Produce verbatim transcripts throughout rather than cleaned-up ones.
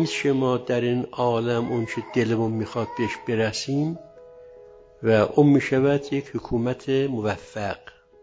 نیست که ما در این عالم اون چه دلمون میخواد بهش برسیم و اون میشود یک حکومت موفق.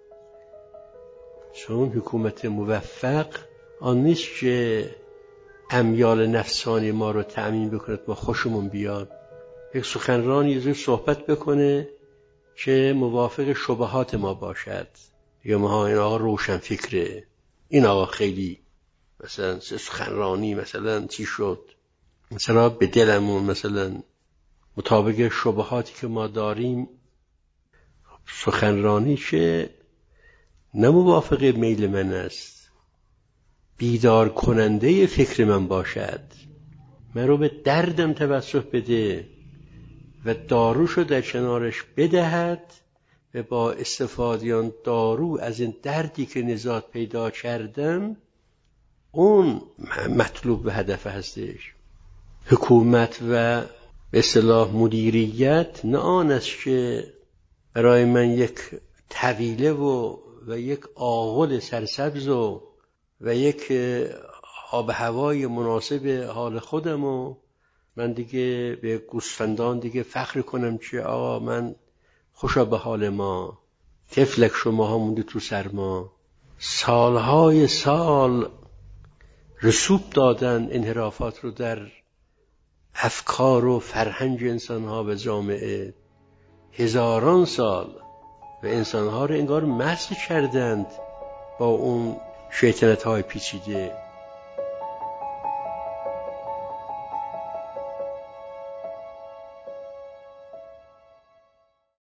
چون حکومت موفق آن نیست که امیال نفسانی ما رو تأمین بکند ما خوشمون بیاد. یک سخنران یه جور صحبت بکنه که موافق شبهات ما باشد، یا ما این آقا روشن فکره، این آقا خیلی مثلا سخنرانی مثلا چی شد، مثلا به دلمون مثلا مطابق شبهاتی که ما داریم. سخنرانی که نه موافق میل من است، بیدار کننده فکر من باشد، من رو به دردم توسط بده و داروشو در کنارش بدهد و با استفاده آن دارو از این دردی که نجات پیدا کردم اون مطلوب و هدف هستش. حکومت و به اصطلاح مدیریت نه آن است که برای من یک طویله و و یک آغل سرسبز و و یک آب هوای مناسب حال خودم و من دیگه به گوسفندان دیگه فخر کنم که آقا من خوشا به حال ما، طفلک شما ها مونده تو سرما. سالهای سال رسوب دادن انحرافات رو در افکار و فرهنگ انسانها و جامعه، هزاران سال و انسانها رو انگار مسخ کردند با اون شیطنت های پیچیده.